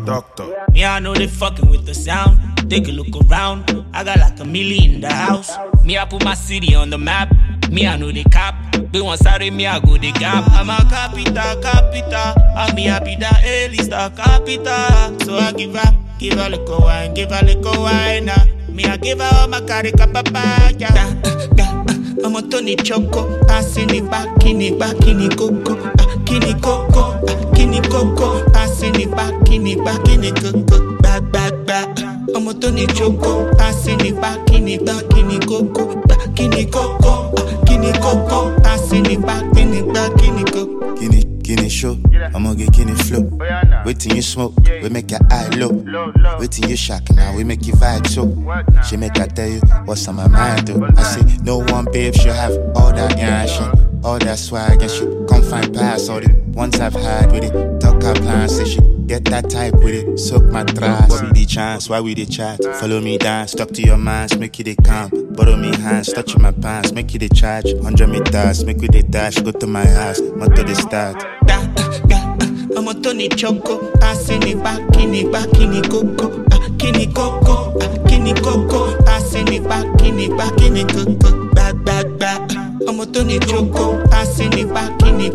Doctor. Me, I know they fucking with the sound. Take a look around. I got like 1 million in the house. Me, I put my city on the map. Me, I know they cap. Be one side, me, I go the gap. I'm a capital. I'm me happy that A-lister capital. So I give her little wine, now. Me, I give her all my carica papaya. I'm a Tony Choco. I send it back, kini coco. Kini coco. I send it back, kini coco. Back. I'm a Tony Choco. I send it back, kini coco. Kini coco. I send it back, kini coco. Guinea show, I'ma get Guinea flow. Wait till you smoke, we make your eye low. Wait till you shock, now we make you vibe so. She make I tell you what's on my mind though. I say no one babe should have all that yashin, all that swag, and she come find pass all the ones I've had with it. Talk our plans, say she get that type with it. Soak my trust, what be the chance? Why we the chat? Follow me dance, talk to your minds, make you the calm. Borrow me hands, touch my pants, make you the charge. 100 meters, make we the dash, go to my house, motor the start. I'm a Tony Choco. I send it back, kini coco. Kini coco. I send it back, kini coco. Back. I'm a Tony Choco. I send it back, kini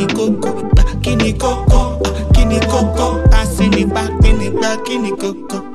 coco. Kini coco. I send it back, kini coco.